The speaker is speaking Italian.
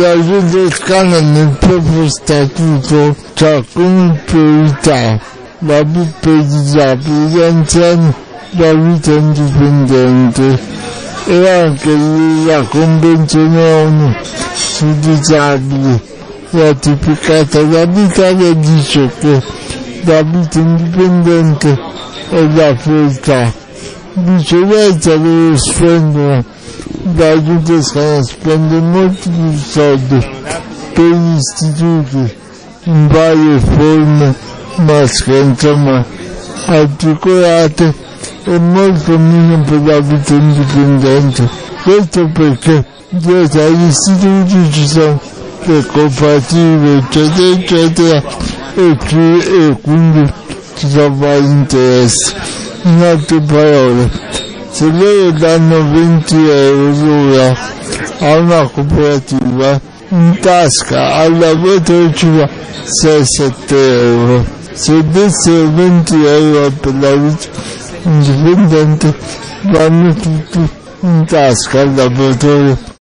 La Giunta Toscana nel proprio statuto ha come priorità la perpetuità per gli anziani la vita indipendente e anche la Convenzione ONU sui disabili ratificata dall'Italia dice che la vita indipendente è la priorità. Viceversa loro spendono, la Giunta Toscana spende molti più soldi per gli istituti in varie forme, maschere, insomma, articolate e molto meno per la vita indipendente. Questo perché dietro agli istituti ci sono le cooperative, eccetera, eccetera, e quindi ci sono vari interessi. In altre parole, se loro danno 20 euro l'ora a una cooperativa, in tasca al lavoratore ci va 6-7 euro. Se dessero 20 euro per la vita indipendente, vanno tutti in tasca al lavoratore.